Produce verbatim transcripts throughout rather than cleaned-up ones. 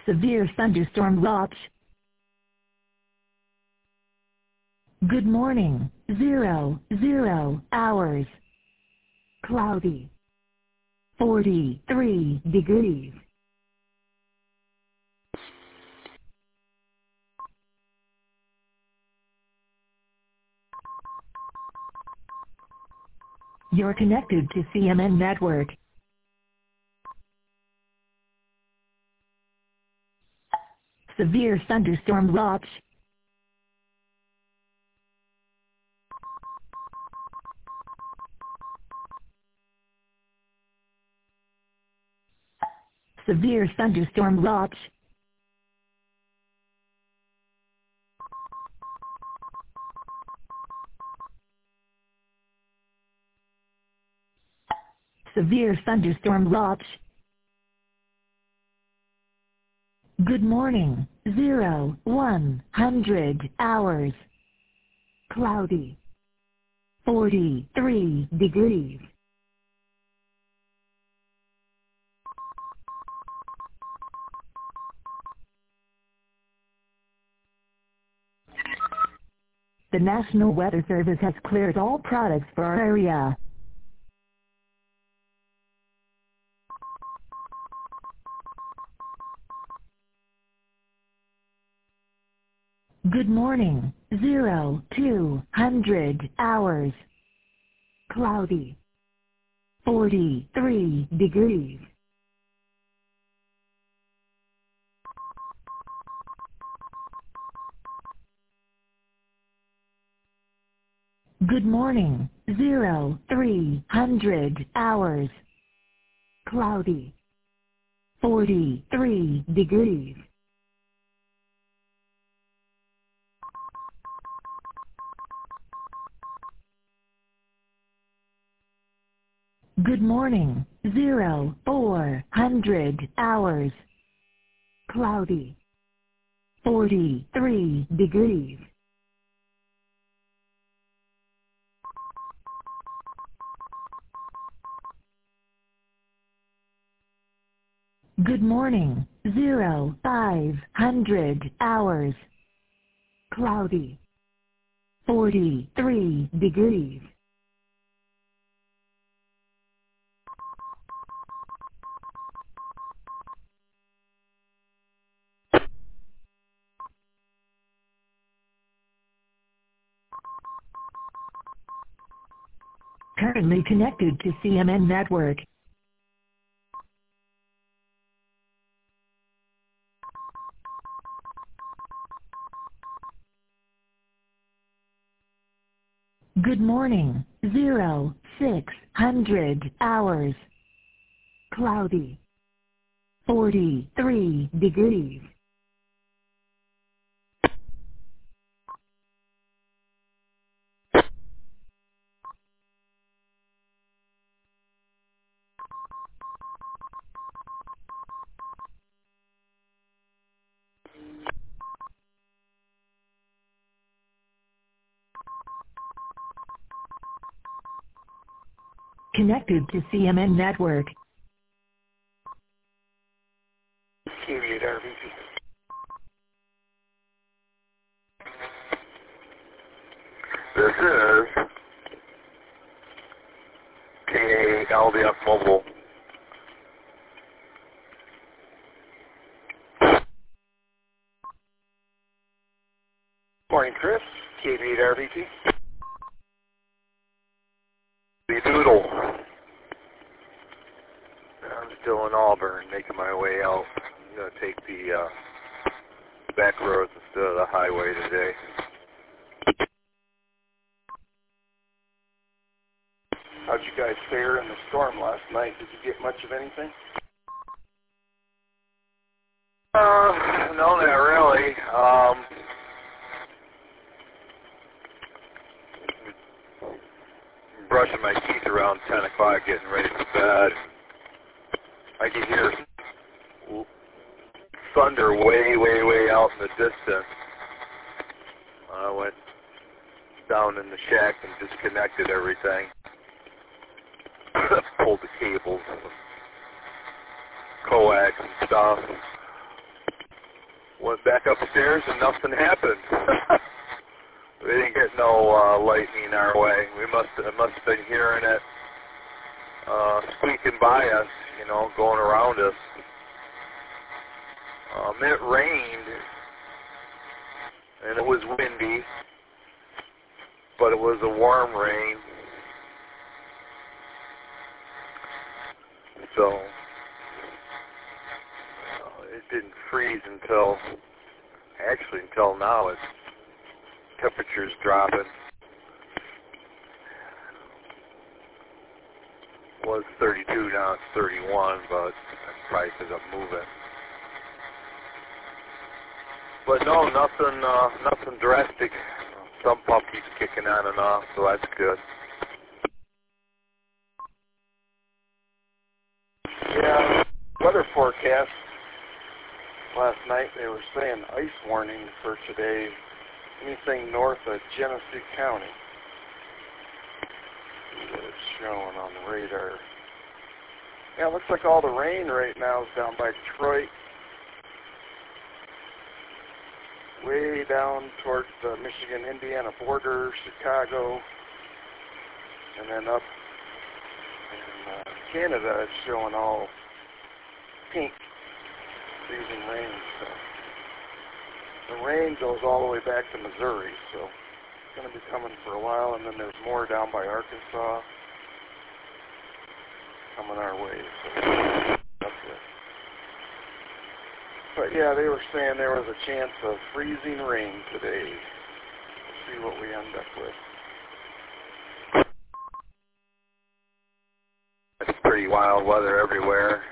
Severe thunderstorm watch. Good morning, zero, zero hours. Cloudy. forty-three degrees. You're connected to C M N Network. Severe thunderstorm watch. Severe thunderstorm watch. Severe thunderstorm watch. Good morning, zero, one hundred hours. Cloudy. forty-three degrees. The National Weather Service has cleared all products for our area. Good morning, zero, two hundred hours. Cloudy. forty-three degrees. Good morning, zero, three hundred hours. Cloudy. forty-three degrees. Good morning, zero, four hundred hours. Cloudy. forty-three degrees. Good morning, zero, five hundred hours. Cloudy. forty-three degrees. Currently connected to C M N Network. Good morning, zero, six hundred hours. Cloudy. forty-three degrees. Connected to C M N Network. K eight R V P. This is K A L D F Mobile. Morning, Chris. K eight R V P. The Doodle. I'm still in Auburn, making my way out. I'm going to take the uh, back roads instead of the highway today. How'd you guys fare in the storm last night? Did you get much of anything? Uh, no, not really. Um, brushing my teeth around ten o'clock, getting ready for bed. I could hear thunder way, way, way out in the distance. I went down in the shack and disconnected everything. Pulled the cables, coax and stuff. went back upstairs and nothing happened. We didn't get no uh, lightning our way. We must have, must have been hearing it uh, squeaking by us, you know, going around us. Um, it rained, and it was windy, but it was a warm rain. So uh, it didn't freeze until, actually until now, it's temperature's dropping. It was thirty-two, now it's thirty-one, but that's probably because I'm moving. But no, nothing, uh, nothing drastic. Some pump keeps kicking on and off, so that's good. Yeah, weather forecast last night, they were saying ice warning for today, anything north of Genesee County. See what it's showing on the radar. Yeah, it looks like all the rain right now is down by Detroit, way down towards the Michigan-Indiana border, Chicago, and then up in uh, Canada, it's showing all pink, freezing rain. So the rain goes all the way back to Missouri, so it's going to be coming for a while, and then there's more down by Arkansas coming our way. So that's it. But yeah, they were saying there was a chance of freezing rain today. We'll see what we end up with. It's pretty wild weather everywhere.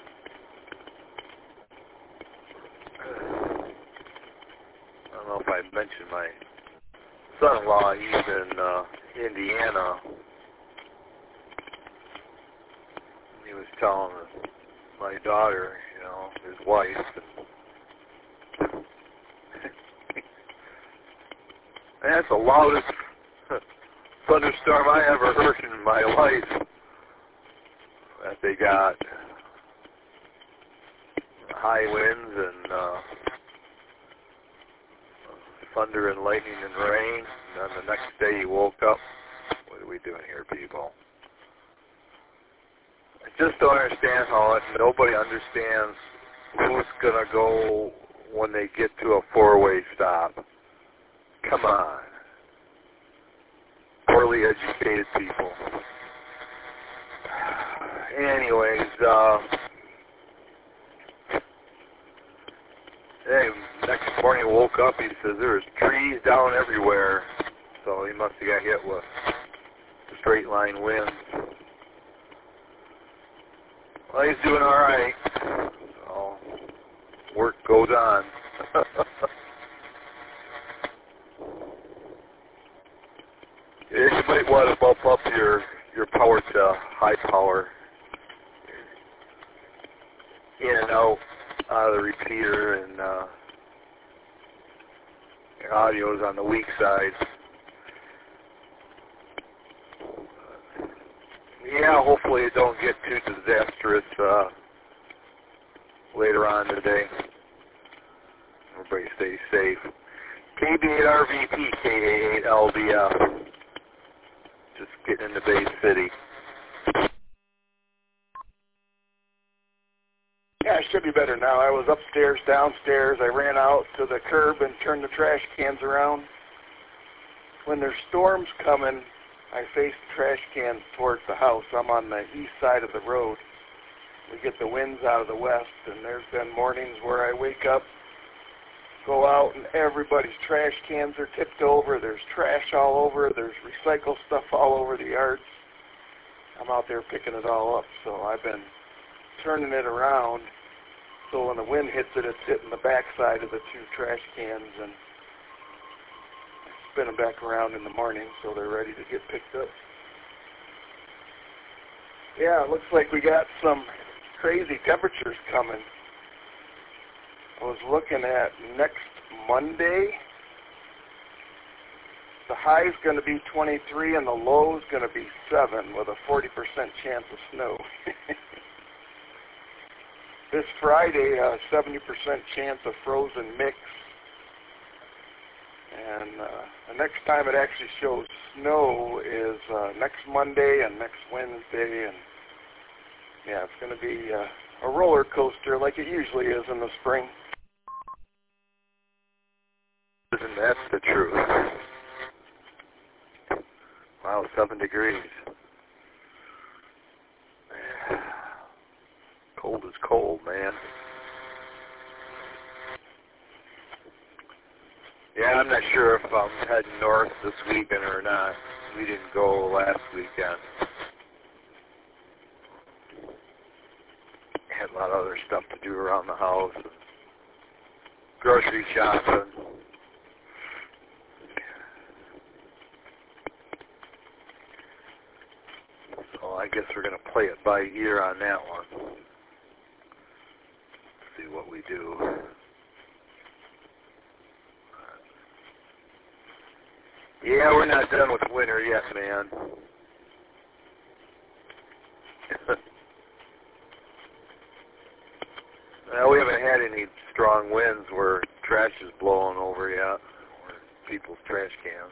I don't know if I mentioned my son-in-law, he's in uh, Indiana. He was telling my daughter, you know, his wife, and that's the loudest thunderstorm I ever heard in my life that they got. High winds and uh, thunder and lightning and rain. And then the next day he woke up. What are we doing here, people? I just don't understand how it, nobody understands who's going to go when they get to a four-way stop. Come on. Poorly educated people. Anyways, uh, hey, next morning he woke up, he says there was trees down everywhere. So he must have got hit with straight line winds. Well, he's doing all right. So work goes on. Yeah, you might want to bump up your, your power to high power. In and out, out of the repeater, and uh, your audio's on the weak side. Yeah, hopefully it don't get too disastrous uh, later on today. Everybody stay safe. K B eight R V P, K A eight L V F. Just getting into Bay City. Yeah, I should be better now. I was upstairs, downstairs. I ran out to the curb and turned the trash cans around. When there's storms coming, I face the trash cans towards the house. I'm on the east side of the road. We get the winds out of the west, and there's been mornings where I wake up, go out, and everybody's trash cans are tipped over. There's trash all over. There's recycled stuff all over the yards. I'm out there picking it all up, so I've been turning it around so when the wind hits it, it's hitting the backside of the two trash cans, and spin them back around in the morning so they're ready to get picked up. Yeah, it looks like we got some crazy temperatures coming. I was looking at next Monday. The high is going to be twenty-three and the low is going to be seven with a forty percent chance of snow. this Friday, a seventy percent chance of frozen mix. And uh, the next time it actually shows snow is uh, next Monday and next Wednesday. And yeah, it's going to be uh, a roller coaster like it usually is in the spring. And that's the truth. Wow, seven degrees. Cold is cold, man. Yeah, I'm not sure if I'm heading north this weekend or not. We didn't go last weekend. Had a lot of other stuff to do around the house. Grocery shopping. So I guess we're going to play it by ear on that one. See what we do. Yeah, we're not done with winter yet, man. Well, we haven't had any strong winds where trash is blowing over yet, or people's trash cans.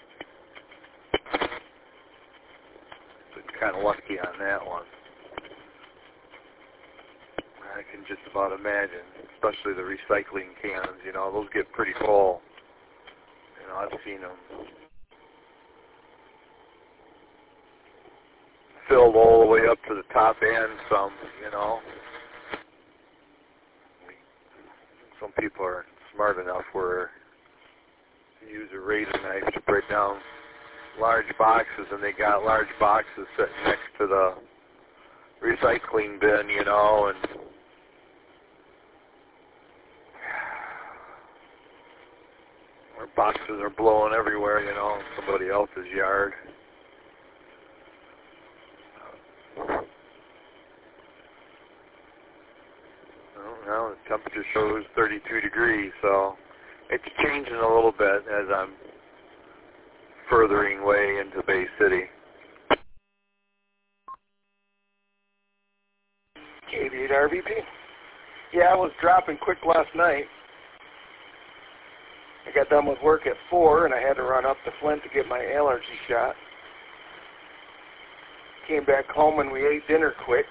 Been kind of lucky on that one. I can just about imagine, especially the recycling cans, you know, those get pretty full. You know, I've seen them filled all the way up to the top end, some, you know. Some people are smart enough where you use a razor knife to break down large boxes, and they got large boxes sitting next to the recycling bin, you know, and our boxes are blowing everywhere, you know, in somebody else's yard. Well, now the temperature shows thirty-two degrees, so it's changing a little bit as I'm furthering way into Bay City. K V eight R V P. Yeah, I was dropping quick last night. I got done with work at four, and I had to run up to Flint to get my allergy shot. Came back home, and we ate dinner quick.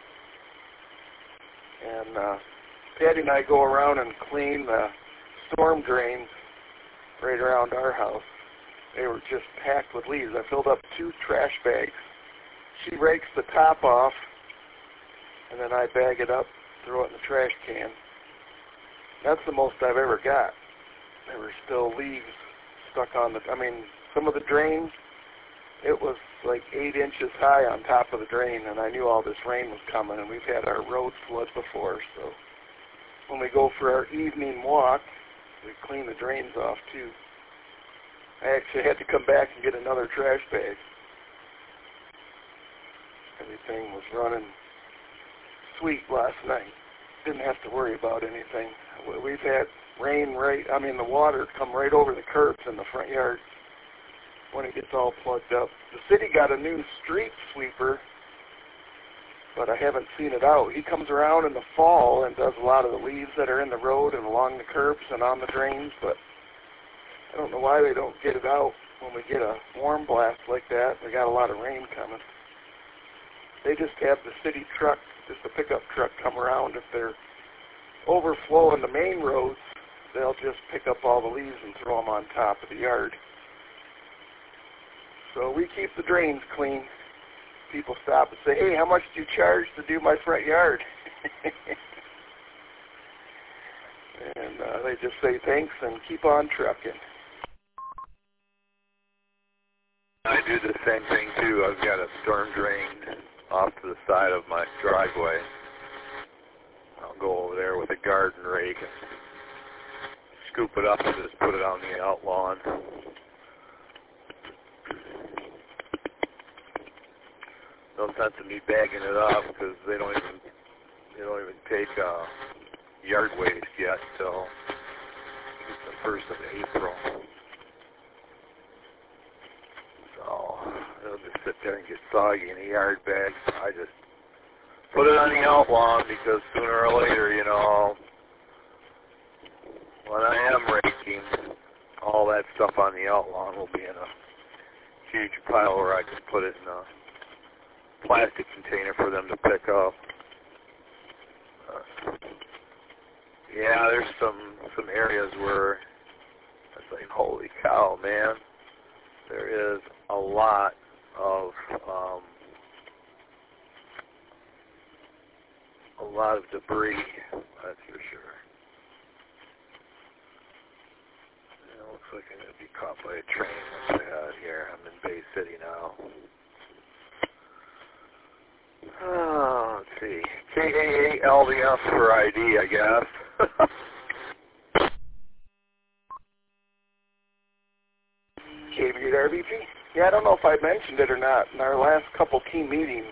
And uh, Patty and I go around and clean the storm drains right around our house. They were just packed with leaves. I filled up two trash bags. She rakes the top off, and then I bag it up, throw it in the trash can. That's the most I've ever got. There were still leaves stuck on the, I mean, some of the drains, it was like eight inches high on top of the drain, and I knew all this rain was coming, and we've had our road flood before, so when we go for our evening walk, we clean the drains off too. I actually had to come back and get another trash bag. Everything was running sweet last night. Didn't have to worry about anything. We've had rain right, I mean the water come right over the curbs in the front yard when it gets all plugged up. The city got a new street sweeper, but I haven't seen it out. He comes around in the fall and does a lot of the leaves that are in the road and along the curbs and on the drains, but I don't know why they don't get it out when we get a warm blast like that. We got a lot of rain coming. They just have the city truck, just a pickup truck, come around. If they're overflowing the main roads, they'll just pick up all the leaves and throw them on top of the yard. So we keep the drains clean. People stop and say, hey, how much do you charge to do my front yard? and uh, they just say thanks and keep on trucking. I do the same thing too. I've got a storm drain off to the side of my driveway. I'll go over there with a garden rake and scoop it up and just put it on the out lawn. No sense in me bagging it up because they don't even they don't even take uh, yard waste yet till the first of April. So it'll just sit there and get soggy in a yard bag. So I just put it on the outlaw because sooner or later, you know, when I am raking, all that stuff on the outlaw will be in a huge pile where I can put it in a plastic container for them to pick up. Uh, yeah, there's some some areas where it's like, holy cow, man. There is a lot of um, a lot of debris, that's for sure. It looks like I'm going to be caught by a train once I got out here. I'm in Bay City now. Oh, let's see. K A A L D F for I D, I guess. K B R B G? Yeah, I don't know if I mentioned it or not. In our last couple team meetings,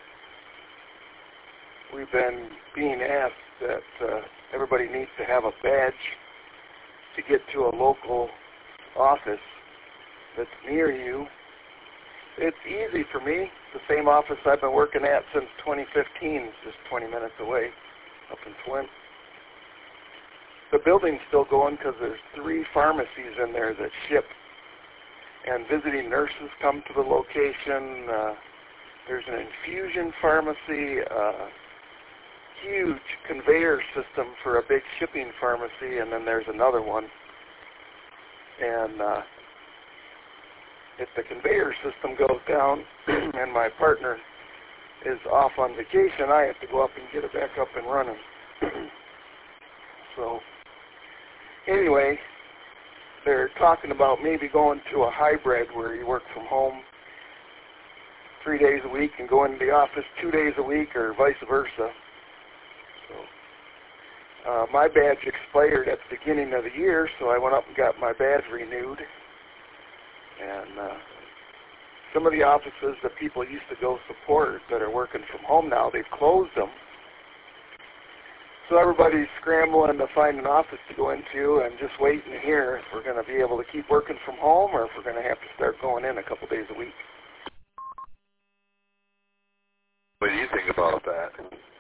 we've been being asked that uh, everybody needs to have a badge to get to a local office that's near you. It's easy for me. The same office I've been working at since twenty fifteen is just twenty minutes away up in Flint. The building's still going because there's three pharmacies in there that ship, and visiting nurses come to the location. Uh, there's an infusion pharmacy, uh, huge conveyor system for a big shipping pharmacy, and then there's another one. And uh, if the conveyor system goes down and my partner is off on vacation, I have to go up and get it back up and running. So anyway, they're talking about maybe going to a hybrid where you work from home three days a week and go into the office two days a week, or vice versa. So uh, my badge expired at the beginning of the year, so I went up and got my badge renewed. And uh, some of the offices that people used to go support that are working from home now, they've closed them. So everybody's scrambling to find an office to go into and just waiting to hear if we're going to be able to keep working from home or if we're going to have to start going in a couple days a week. What do you think about that?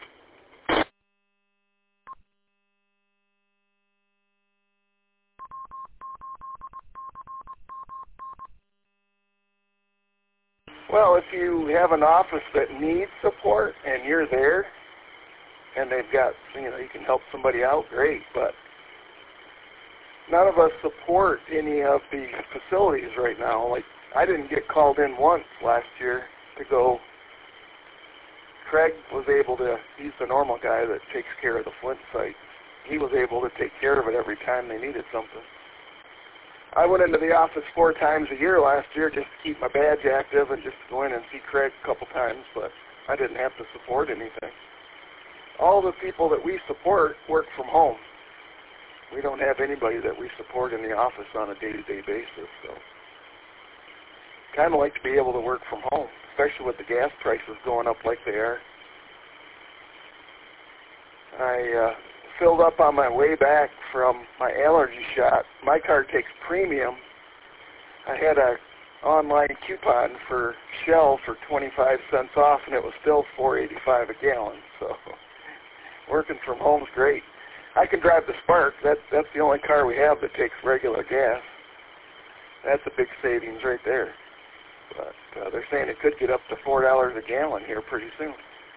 Well, if you have an office that needs support and you're there and they've got, you know, you can help somebody out, great, but none of us support any of the facilities right now. Like, I didn't get called in once last year to go. Craig was able to, he's the normal guy that takes care of the Flint site. He was able to take care of it every time they needed something. I went into the office four times a year last year just to keep my badge active and just to go in and see Craig a couple times, but I didn't have to support anything. All the people that we support work from home. We don't have anybody that we support in the office on a day-to-day basis, so kind of like to be able to work from home, especially with the gas prices going up like they are. I uh, filled up on my way back from my allergy shot. My car takes premium. I had a online coupon for Shell for twenty-five cents off, and it was still four eighty-five a gallon. So working from home is great. I can drive the Spark. That's that's the only car we have that takes regular gas. That's a big savings right there. But uh, they're saying it could get up to four dollars a gallon here pretty soon.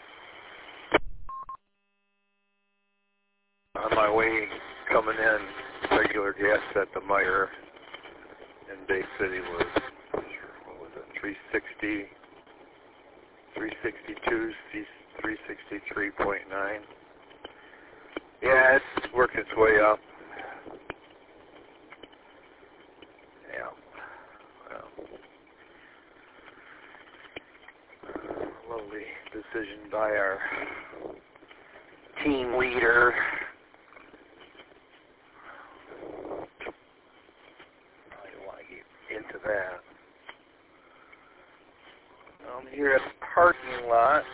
On my way coming in, regular gas at the Meyer in Bay City was, what was it, three sixty, three sixty-two, three sixty-three point nine. Yeah, it's working its way up. Yeah. Well, lovely decision by our team leader. I don't want to get into that. I'm here at the parking lot.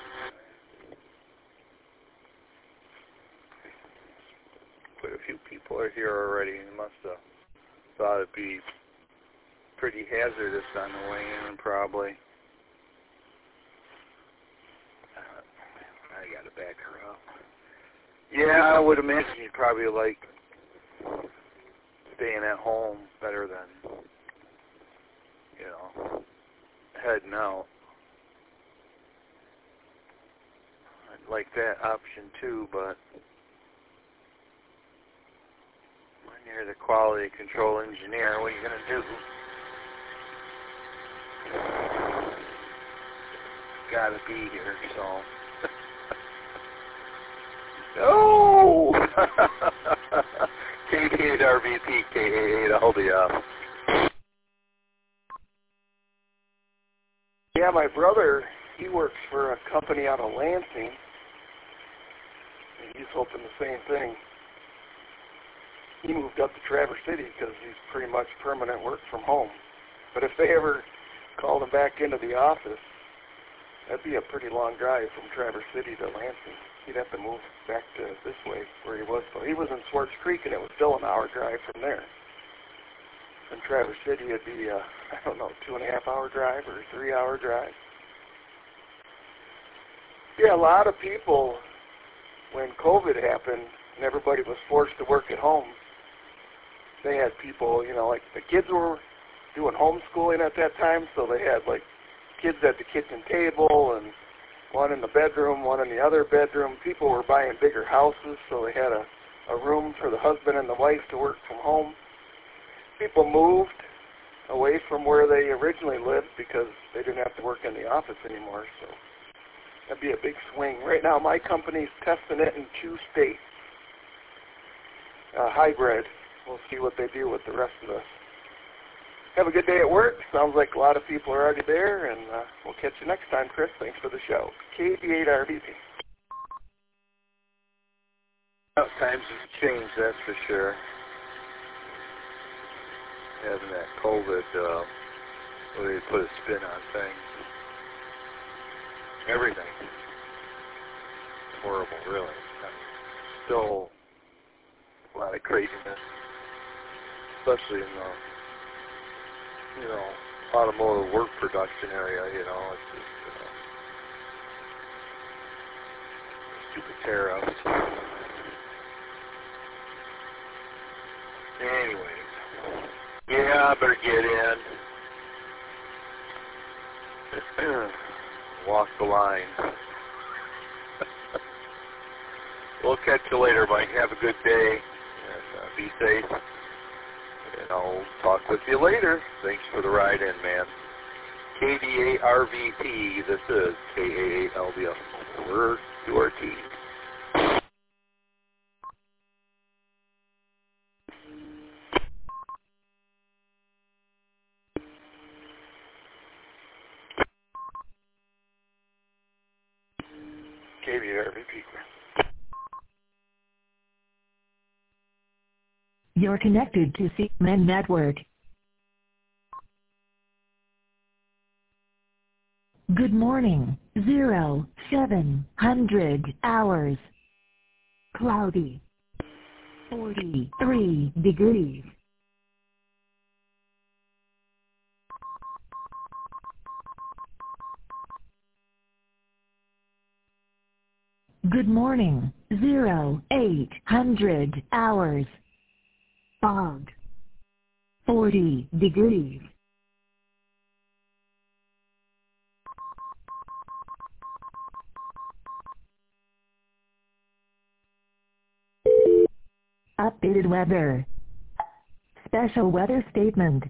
Quite a few people are here already. They must have thought it'd be pretty hazardous on the way in, probably. Uh, I got Yeah, I would imagine you'd probably like staying at home better than, you know, heading out. I'd like that option too, but when you're the quality control engineer, what are you going to do? Got to be here, so. No! K D eight R V P, K A eight L D F. Yeah, my brother, he works for a company out of Lansing. And he's hoping the same thing. He moved up to Traverse City because he's pretty much permanent work from home. But if they ever called him back into the office, that'd be a pretty long drive from Traverse City to Lansing. He'd have to move back to this way where he was. So he was in Swartz Creek, and it was still an hour drive from there. From Traverse City, it'd be, a, I don't know, two and a half hour drive or three hour drive. Yeah, a lot of people, when COVID happened and everybody was forced to work at home, they had people, you know, like the kids were doing homeschooling at that time, so they had like kids at the kitchen table and one in the bedroom, one in the other bedroom. People were buying bigger houses, so they had a, a room for the husband and the wife to work from home. People moved away from where they originally lived because they didn't have to work in the office anymore, so that'd be a big swing. Right now, my company's testing it in two states, uh, hybrid. We'll see what they do with the rest of us. Have a good day at work. Sounds like a lot of people are already there, and uh, we'll catch you next time, Chris. Thanks for the show. K D eight R V P. Times have changed, that's for sure. Having that COVID, uh, where they put a spin on things. Everything. It's horrible, really. Still a lot of craziness, especially in the, you know, automotive work production area, you know, it's just, uh, stupid tariffs. Anyways, yeah, I better get in. Walk the line. We'll catch you later, Mike. Have a good day. And, uh, be safe. And I'll talk with you later. Thanks for the ride in, man. K D A R V P, this is K A eight L D F. Word to our team. K D A R V P. You're connected to C M N Network. Good morning. Zero, seven hundred hours. Cloudy. forty-three degrees. Good morning. Zero, eight hundred hours. Fog. forty degrees. Updated weather. Special weather statement.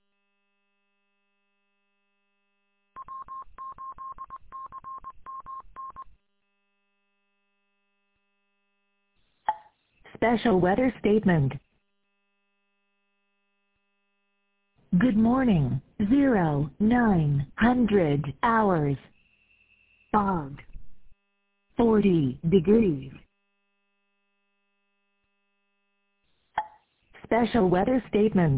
Special weather statement. Good morning. Zero, nine hundred hours. Fog. forty degrees. Special weather statement.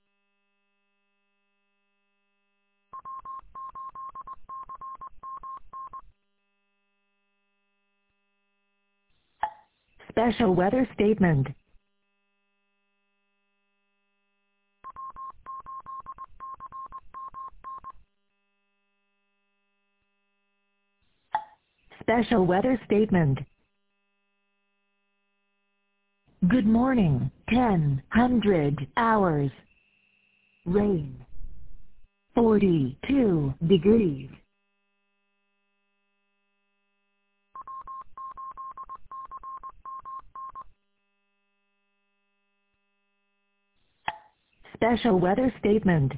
Special weather statement. Special weather statement. Good morning, ten hundred hours. Rain. forty-two degrees. Special weather statement.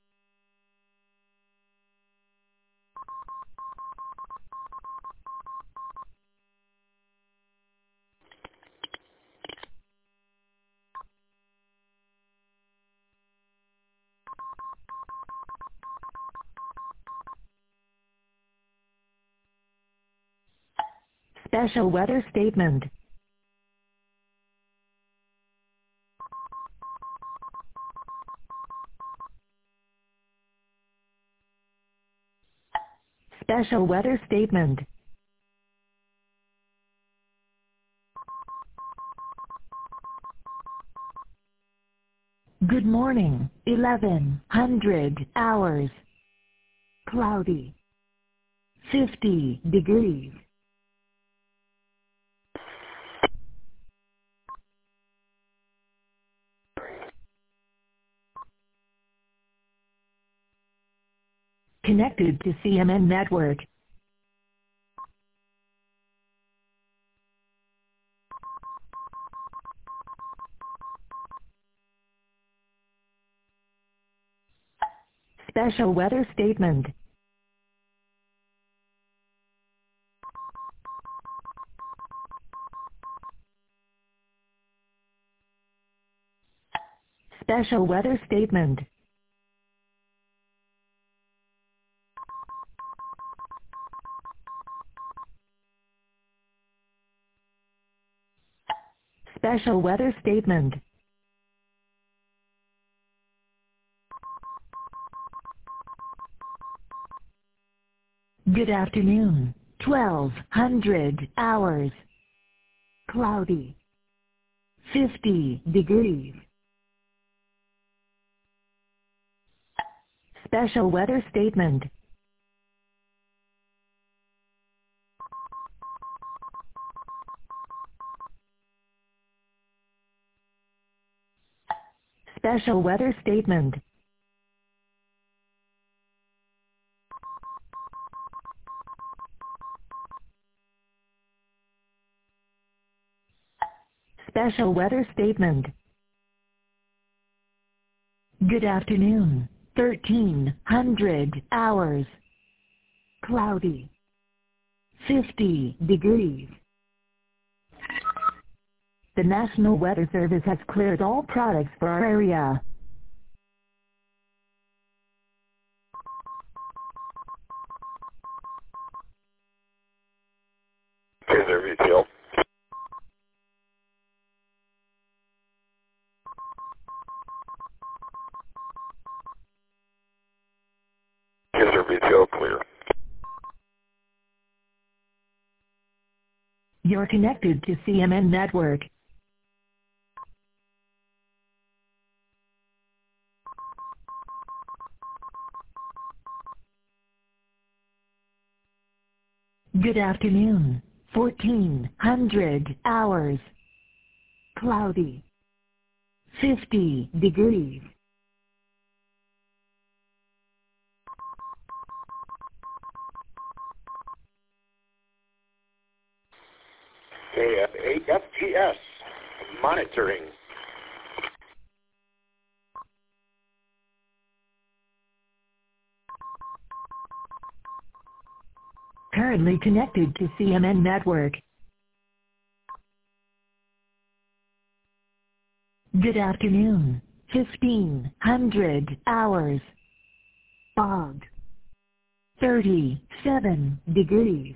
Special weather statement. Special weather statement. Good morning, eleven hundred hours. Cloudy. fifty degrees. Connected to C M N network. Special weather statement. Special weather statement. Special weather statement. Good afternoon, twelve hundred hours. Cloudy. fifty degrees. Special weather statement. Special weather statement. Special weather statement. Good afternoon, thirteen hundred hours. Cloudy. fifty degrees. The National Weather Service has cleared all products for our area. Kaiser Retail. Kaiser Retail clear. You're connected to C M N network. Good afternoon, fourteen hundred hours. Cloudy. fifty degrees. A F T S monitoring. Currently connected to C M N network. Good afternoon, fifteen hundred hours. Fog. thirty-seven degrees.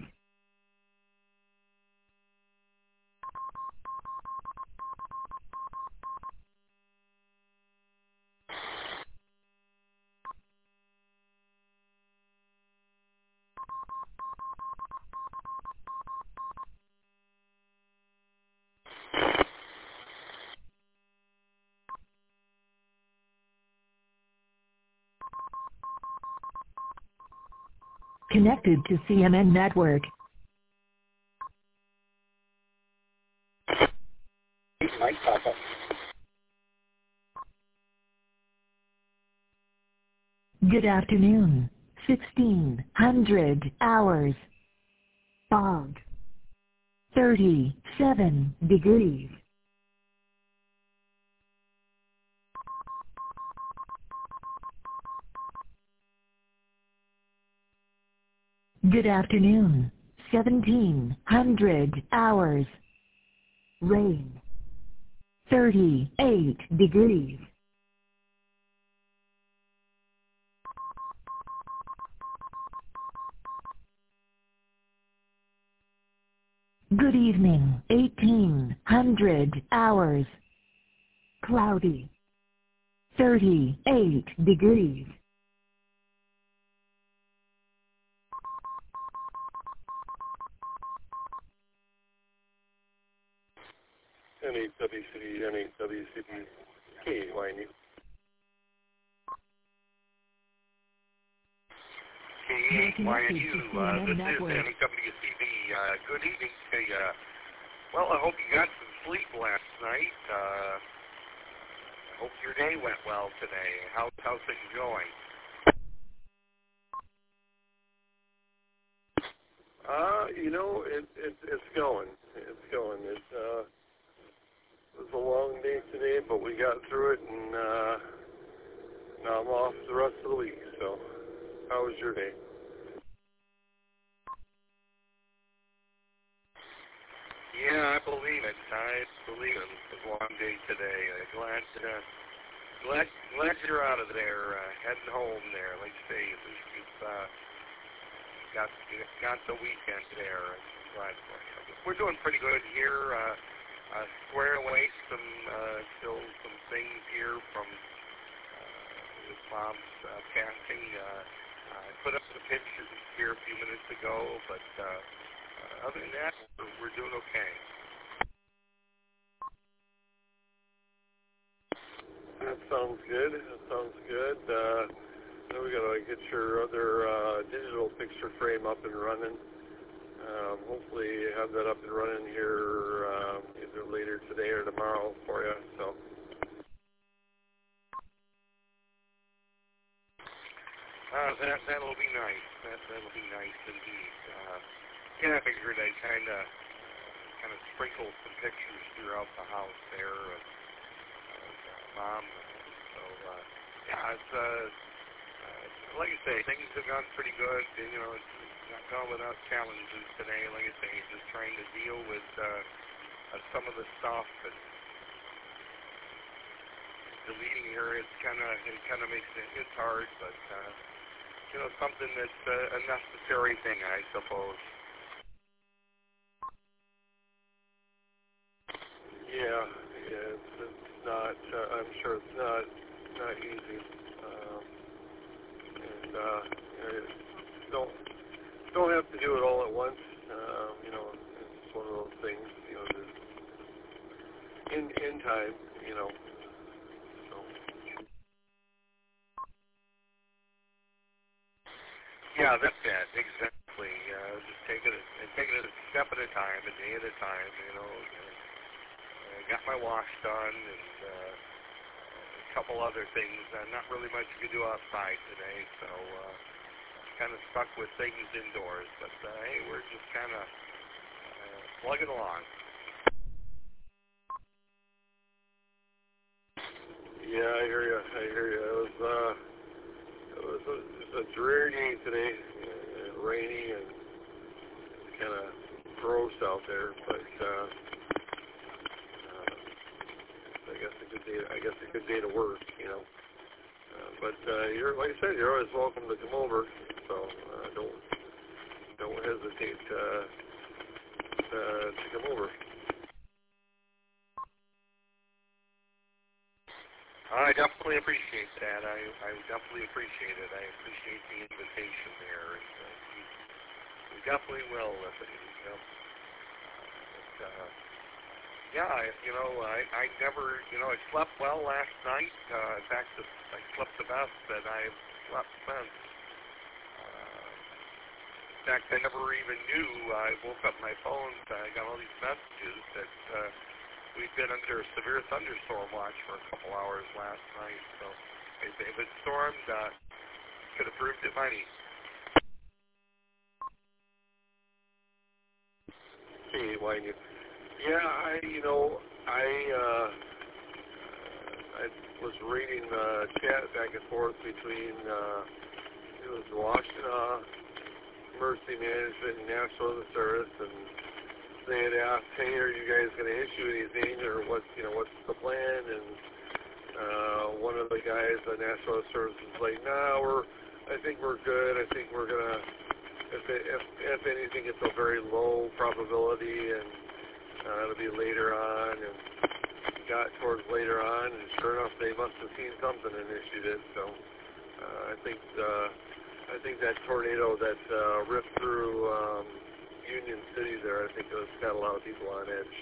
Connected to C M N network. might pop up. Good afternoon. sixteen hundred hours. Fog. thirty-seven degrees. Good afternoon. seventeen hundred hours. Rain. thirty-eight degrees. Good evening. eighteen hundred hours. Cloudy. thirty-eight degrees. N eight W C D, N eight W C D, K Y N U. K Y N U, uh, this is N eight W C D. Uh, good evening to you. Well, I hope you got some sleep last night. Uh, I hope your day went well today. How, how's things going? Uh, you know, it, it, it's going. It's going. It, uh, it was a long day today, but we got through it, and uh, now I'm off the rest of the week. So, how was your day? Yeah, I believe it. I believe it. It was a long day today. Uh, glad, uh, glad, glad you're out of there, uh, heading home there. Like I say, you've uh, got got the weekend there. I'm glad for you. We're doing pretty good here. Uh, uh, squaring away some, uh, still some things here from uh, his mom's uh, passing. Uh, I put up the pictures here a few minutes ago, but. Uh, Uh, other than that, we're, we're doing okay. That sounds good. That sounds good. Uh, then we gotta get your other uh, digital picture frame up and running. Um, hopefully, have that up and running here um, either later today or tomorrow for you. So. Uh, that that'll be nice. That that'll be nice indeed. Uh, Yeah, I figured I'd kind of kind of sprinkle some pictures throughout the house there of, of uh, Mom. So, uh, yeah, it's, uh, uh, like I say, things have gone pretty good. And, you know, it's not gone without challenges today. Like I say, just trying to deal with uh, uh, some of the stuff and deleting her. It's kind of it kind of makes it it's hard, but uh, you know, something that's uh, a necessary thing, I suppose. Yeah, yeah, it's, it's not. Uh, I'm sure it's not not easy, um, and uh, you know, don't don't have to do it all at once. Um, you know, it's one of those things. You know, there's in in time. You know, so. Yeah, that's it. Exactly. Uh, just take it take it a step at a time, a day at a time. You know. I got my wash done and uh, a couple other things. Uh, not really much you could do outside today, so uh, kind of stuck with things indoors. But uh, hey, we're just kind of uh, plugging along. Yeah, I hear you. I hear you. It was uh, it was a, it was a dreary day today, and rainy and kind of gross out there, but. Uh, I guess a good day. I guess a good day to work, you know. Uh, but uh, you're, like I said, you're always welcome to come over. So uh, don't don't hesitate uh, uh, to come over. I definitely appreciate that. I, I definitely appreciate it. I appreciate the invitation there. And, uh, we, we definitely will. If it, you know, but, uh, yeah, I, you know, I, I never, you know, I slept well last night. Uh, in fact, the, I slept the best that I've slept since. Uh, in fact, I never even knew. I woke up my phone. I got all these messages that uh, we've been under a severe thunderstorm watch for a couple hours last night. So if, if it stormed, uh, could have proved it mighty. Hey, Wayne. Yeah, I, you know, I, uh, I was reading uh, chat back and forth between, uh, it was Washington Emergency Management and National Weather Service, and they had asked, hey, are you guys going to issue anything, or what's, you know, what's the plan? And uh, one of the guys at National Weather Service was like, no, we're, I think we're good. I think we're going to, if, if if anything, it's a very low probability, and uh, it'll be later on. And got towards later on, and sure enough, they must have seen something and issued it. So uh, I think uh, I think that tornado that uh, ripped through um, Union City there, I think it's got a lot of people on edge.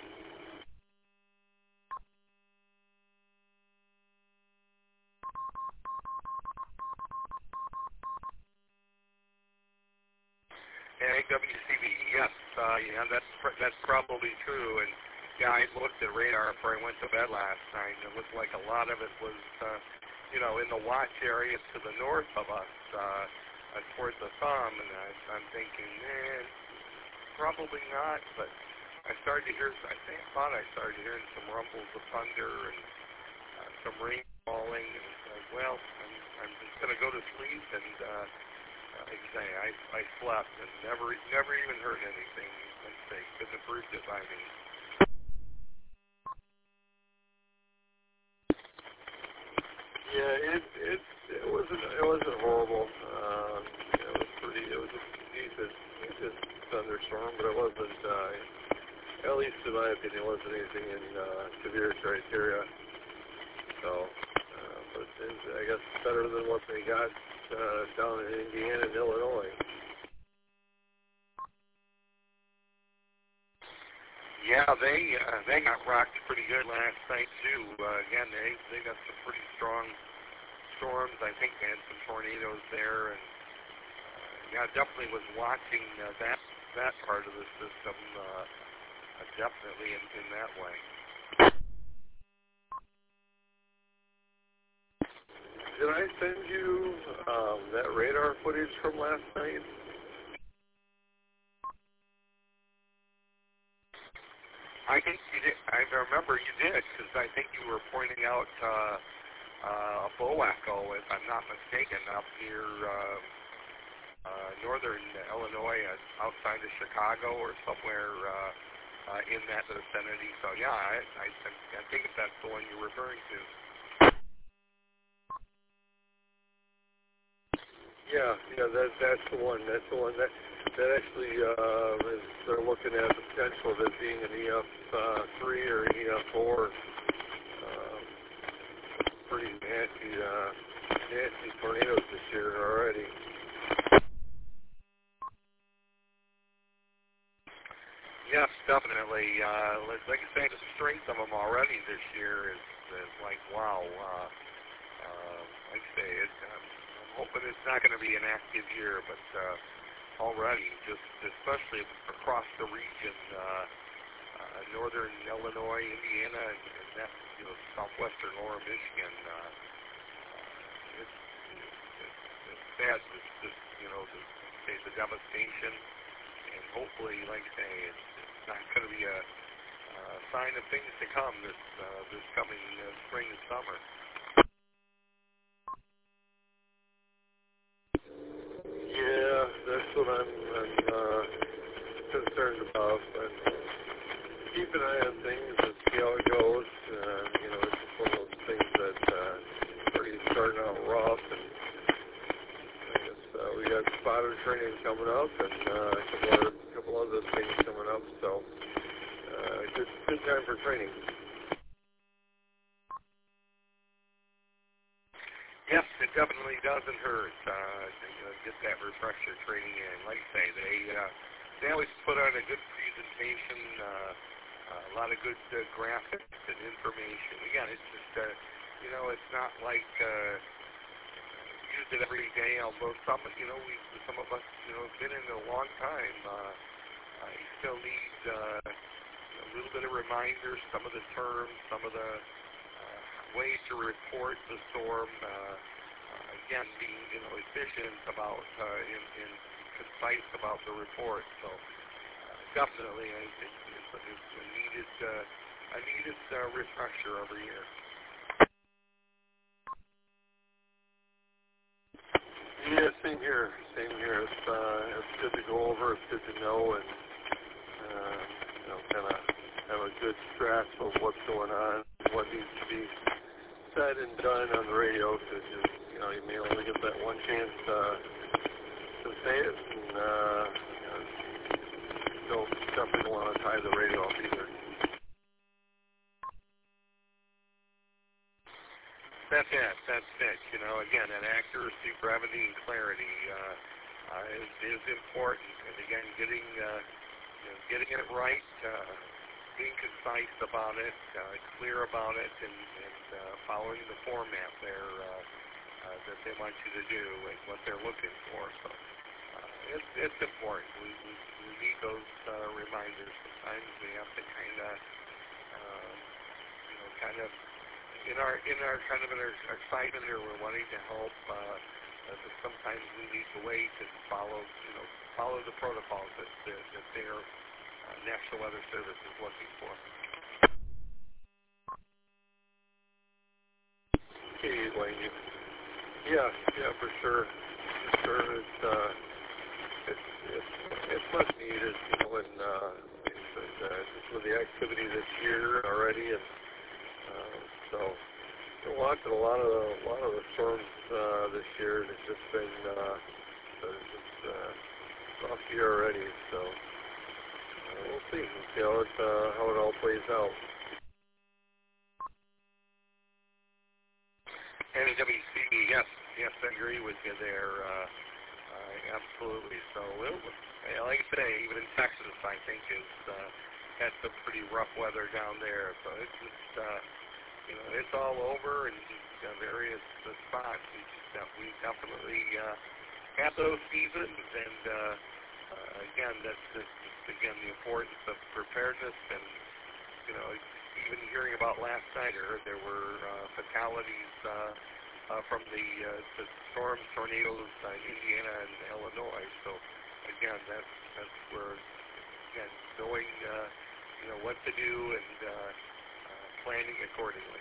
A W C B, yes, uh, yeah, that's pr- that's probably true. And yeah, I looked at radar before I went to bed last night, and it looked like a lot of it was, uh, you know, in the watch area to the north of us, uh, uh, towards the thumb. And I, I'm thinking, man, probably not. But I started to hear, I think, I thought I started hearing some rumbles of thunder and uh, some rain falling. And it's like, well, I'm, I'm just going to go to sleep and. Uh, Like I say, I, I slept and never never even heard anything. Like I say, couldn't have proved it by me. Yeah, it it it wasn't it wasn't horrible. Um, it was pretty. It was a decent, decent thunderstorm, but it wasn't. Uh, at least in my opinion, it wasn't anything in uh, severe criteria. So, uh, but it's, I guess better than what they got. Uh, down in Indiana and Illinois. Yeah, they uh, they got rocked pretty good last night too. Uh, again, they they got some pretty strong storms. I think they had some tornadoes there, and uh, yeah, definitely was watching uh, that that part of the system uh, uh, definitely in, in that way. Did I send you um, that radar footage from last night? I think you did. I remember you did, because I think you were pointing out uh, uh, a bow echo, if I'm not mistaken, up near uh, uh, northern Illinois, uh, outside of Chicago or somewhere uh, uh, in that vicinity. So yeah, I, I, I think that's the one you're referring to. Yeah, yeah, that that's the one. That's the one that that actually uh, is. They're looking at the potential of it being an E F three or an E F four. Um, pretty nasty, uh, nasty tornadoes this year already. Yes, definitely. Uh, like like I say, the strength of them already this year is, is like wow. Uh, uh, like I say, it, um, I'm hoping it's not going to be an active year, but uh, already, just especially across the region, uh, uh, northern Illinois, Indiana, and, and that, you know, southwestern lower Michigan, uh, it's, it's, it's bad. It's just, you know, the, say the devastation, and hopefully, like I say, it's, it's not going to be a uh, sign of things to come this uh, this coming uh, spring and summer. Yeah, that's what I'm, I'm uh, concerned about. But keep an eye on things and see how it goes. Uh, you know, it's just one of those things that uh, already starting out rough, and I guess uh, we got spotter training coming up, and uh, a couple other, couple other things coming up. So, uh, good, good time for training. Yes, it definitely doesn't hurt uh, to you know, get that refresher training in. Like I say, they uh, they always put on a good presentation, uh, a lot of good uh, graphics and information. Again, it's just uh, you know, it's not like uh, use it every day. Although some, you know, we some of us, you know, have been in it a long time. Uh, uh, you still need uh, a little bit of reminders, some of the terms, some of the uh, ways to report the storm. Uh, uh, again, being you know efficient about uh, in, in concise about the report. So uh, definitely, I think it's, it's a needed uh, a needed uh, refresher every year. Yeah, same here. Same here. It's uh, it's good to go over. It's good to know, and uh, you know, kind of have a good grasp of what's going on, what needs to be said and done on the radio. Because you know, you may only get that one chance uh, to say it, and uh, you know, don't definitely don't want to tie the radio off either. That's it. That's it. You know, again, that accuracy, brevity, and clarity uh, uh, is, is important. And again, getting uh, you know, getting it right, uh, being concise about it, uh, clear about it, and, and uh, following the format there uh, uh, that they want you to do and what they're looking for. So uh, it's it's important. We we, we need those uh, reminders. Sometimes we have to kind of uh, you know kind of. In our in our kind of in our excitement here, we're wanting to help. Uh, uh, but sometimes we need to wait and follow, you know, follow the protocols that that, that their uh, National Weather Service is looking for. Okay, Wayne. Yeah, yeah, for sure, for sure. It's uh, it's it's, it's much needed, you know, and uh, it's, uh, just with the activity this year already, and. Uh, So, we're watching a lot of the, a lot of the storms uh, this year. It's just been uh, it's just uh, rough year already. So, uh, we'll see. We'll see how it uh, how it all plays out. N E W C, yes, yes, I agree with you there. Uh, uh, absolutely. So, we'll, like I say, even in Texas, I think is uh, had some pretty rough weather down there. So it's just. Uh, You know, it's all over, and uh, various uh, spots. We, just, we definitely uh, have those seasons, and uh, uh, again, that's just, again the importance of preparedness. And you know, even hearing about last night, I heard there were uh, fatalities uh, uh, from the, uh, the storms, tornadoes uh, in Indiana and Illinois. So again, that's that's where again knowing uh, you know what to do and. Uh, planning accordingly.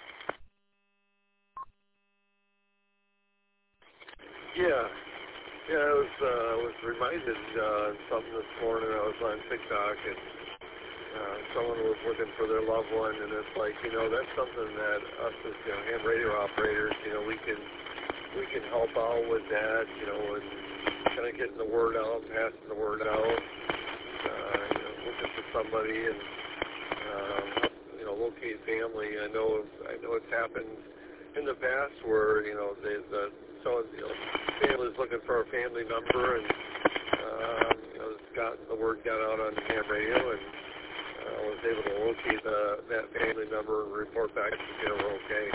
Yeah, yeah. I was uh, was reminded uh, something this morning. I was on TikTok and uh, someone was looking for their loved one, and it's like you know that's something that us as you know ham radio operators, you know, we can we can help out with that, you know, and kind of getting the word out, passing the word out, uh, you know, looking for somebody and. Um, You know, locate family. I know, I know it's happened in the past where you know they, the so you know family's looking for a family member, and um, you know, it's got the word got out on ham radio, and uh, was able to locate the, that family member and report back that they were okay.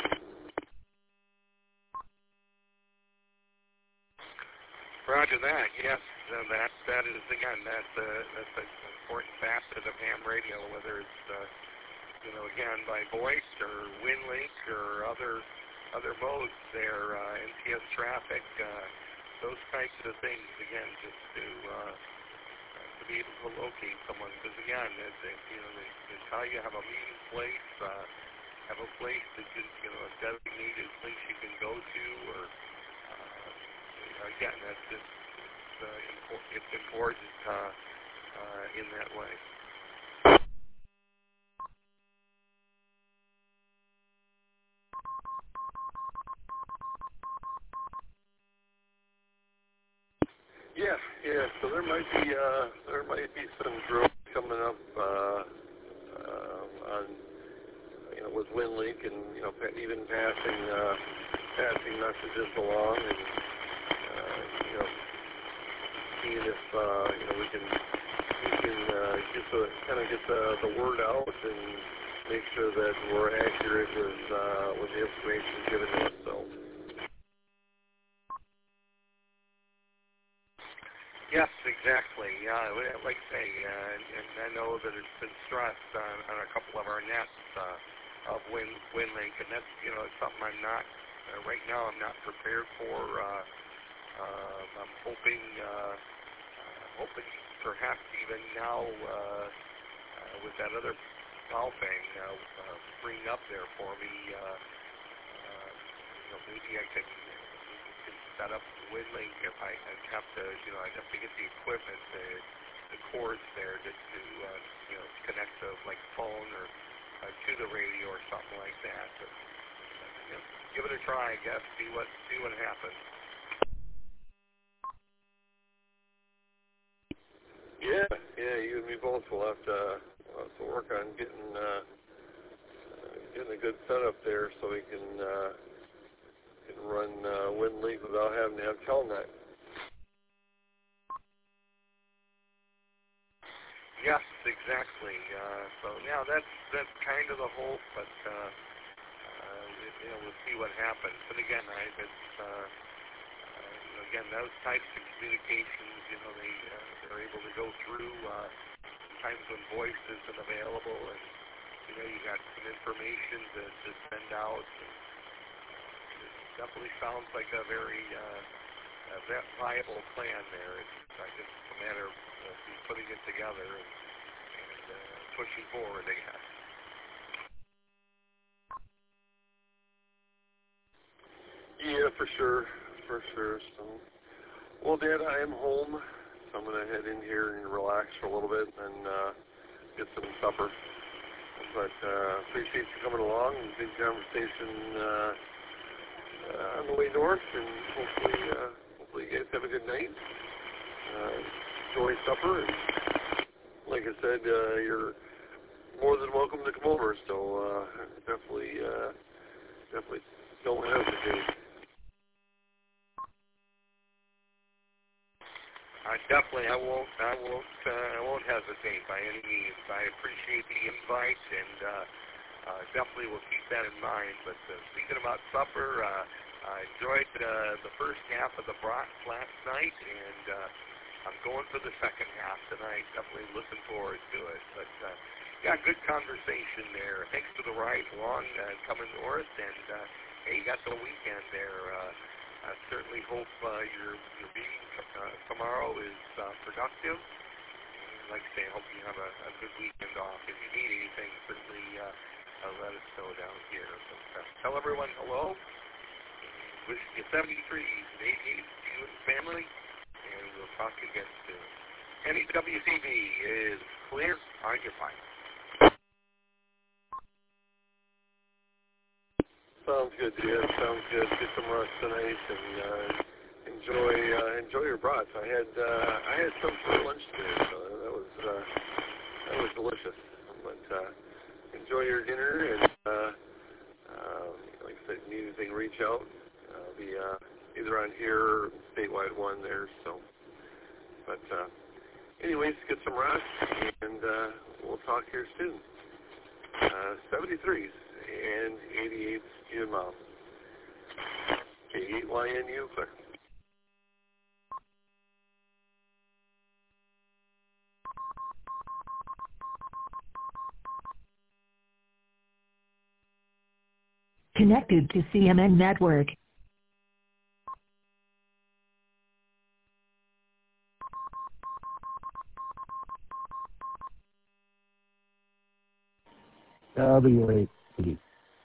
Roger that. Yes, and that that is again that's a, that's an important facet of ham radio, whether it's uh, you know, again, by voice or WinLink or other other modes there, uh, N T S traffic, uh, those types of things, again, just to uh, to be able to locate someone. Because, again, it, it, you know, they, they tell you have a meeting place, uh, have a place that you, you know, a designated place you can go to, or, uh, again, that's just, it's, uh, important, it's important uh, uh, in that way. Yeah, yeah. So there might be uh, there might be some growth coming up uh, uh, on you know with WinLink and you know even passing uh, passing messages along and uh, you know seeing if uh, you know we can we can uh, get the kind of get the, the word out and make sure that we're accurate with uh, with the information given to us. So. Yes, exactly. yeah, like I say, uh, and, and I know that it's been stressed on, on a couple of our nets uh, of wind, wind link, and that's, you know, it's something I'm not, uh, right now I'm not prepared for. Uh, uh, I'm hoping, uh, uh, hoping perhaps even now uh, uh, with that other valve thing uh, uh, bring up there for me, uh, uh, you know, maybe I can, can set up wind link if I I'd have to, you know, I'd have to get the equipment, the, the cords there just to, uh, you know, connect the, like, phone or uh, to the radio or something like that. But, uh, you know, give it a try, I guess, see what, see what happens. Yeah, yeah, you and me both will have to, we'll have to work on getting, uh, uh, getting a good setup there so we can, uh, can run uh, wind link without having to have Telnet. Yes, exactly. Uh, so yeah, that's that's kind of the hope, but uh, uh, you know, we'll see what happens. But again, I, it's uh, uh, again those types of communications, you know, they uh, they're able to go through uh, times when voice isn't available, and you know, you got some information to, to send out. And it definitely sounds like a very uh, a viable plan there. It's I guess it's a matter of uh, putting it together and, and uh, pushing forward, I guess. Yeah, for sure, for sure. So, well, Dad, I am home, so I'm going to head in here and relax for a little bit and uh, get some supper. But uh, appreciate you coming along and big conversation uh, uh, on the way north, and hopefully, uh, hopefully you guys have a good night. Uh, enjoy supper, and like I said, uh, you're more than welcome to come over. So uh, definitely, uh, definitely don't hesitate. I definitely, I won't, I won't, uh, I won't hesitate by any means. I appreciate the invite, and uh, uh, definitely will keep that in mind. But uh, speaking about supper, uh, I enjoyed uh, the first half of the brats last night, and uh, I'm going for the second half tonight. Definitely looking forward to it. But uh, yeah, good conversation there. Thanks for the ride along uh, coming north, and uh, hey, you got the weekend there. Uh, I certainly hope uh, your your meeting uh, tomorrow is uh, productive. And like I say, I hope you have a, a good weekend off. If you need anything, certainly uh, uh, let us know down here. But, uh, tell everyone hello. Wish you seventy-three and eighty-eight to you and family, and we'll talk again soon. N E W C B is clear on your file. Sounds good, dear. Sounds good. Get some rest tonight and uh, enjoy uh, enjoy your brats. I had uh, I had some for lunch today, so that was uh, that was delicious. But uh, enjoy your dinner, and uh, uh, like I said, if you need anything, reach out. I'll be uh, either on here or statewide one there. So, but uh, anyways, get some rest, and uh, we'll talk here soon. Uh, seventy-threes and eighty-eights, you and Mom. K eight Y N U, clear. Connected to C M N Network. W A P.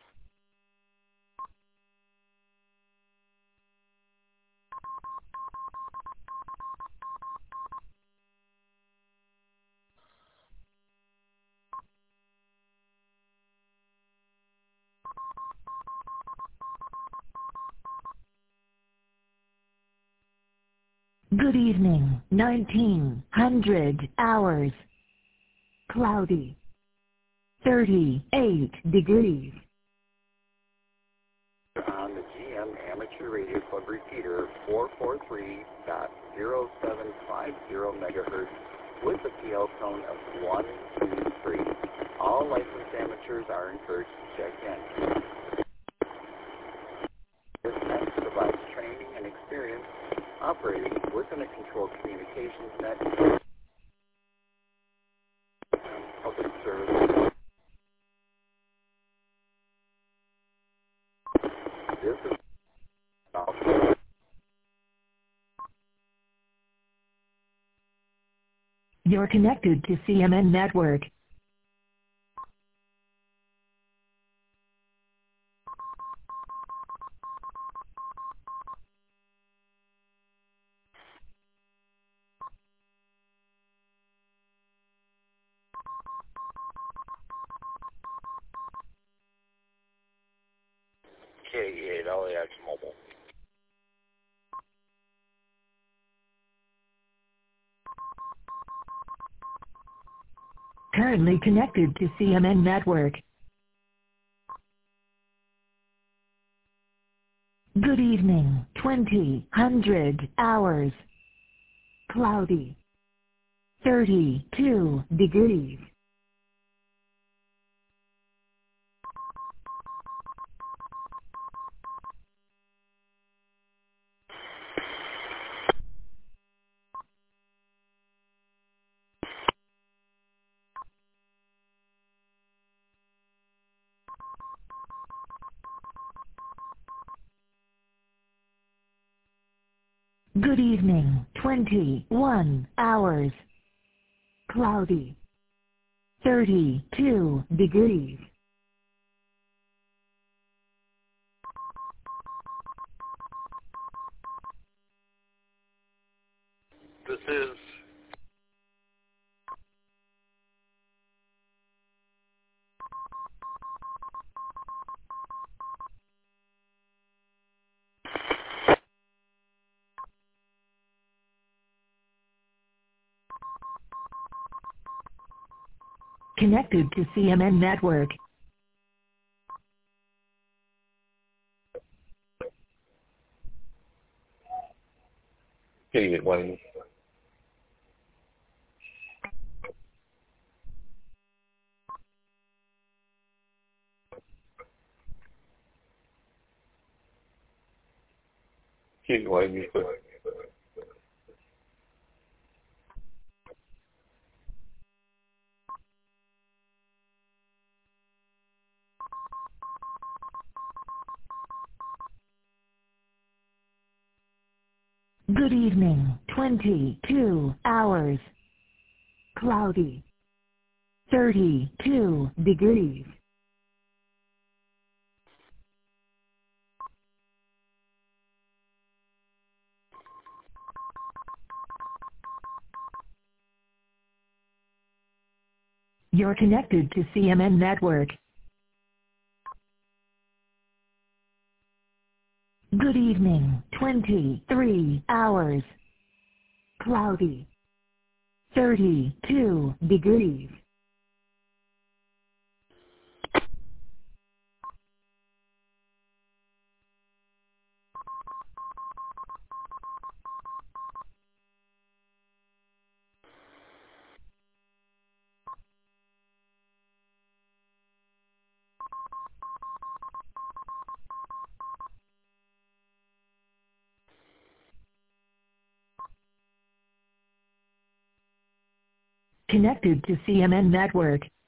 Good evening, nineteen hundred hours. Cloudy. thirty-eight degrees. On the G M Amateur Radio Club repeater four forty-three point zero seven five zero megahertz with a P L tone of one two three. All licensed amateurs are encouraged to check in. This net provides training and experience operating within a controlled communications net You're connected to C M N Network. K eight L A X Mobile. Currently connected to C M N Network. Good evening, twenty hundred hours. Cloudy. thirty-two degrees. Good evening, twenty-one hours. Cloudy. thirty-two degrees. This is Connected to C M N Network. K eight one. K eight one. Good evening, twenty-two hours. Cloudy. thirty-two degrees. You're connected to C M N Network. Good evening, twenty-three hours. Cloudy. thirty-two degrees. Connected to C M N Network.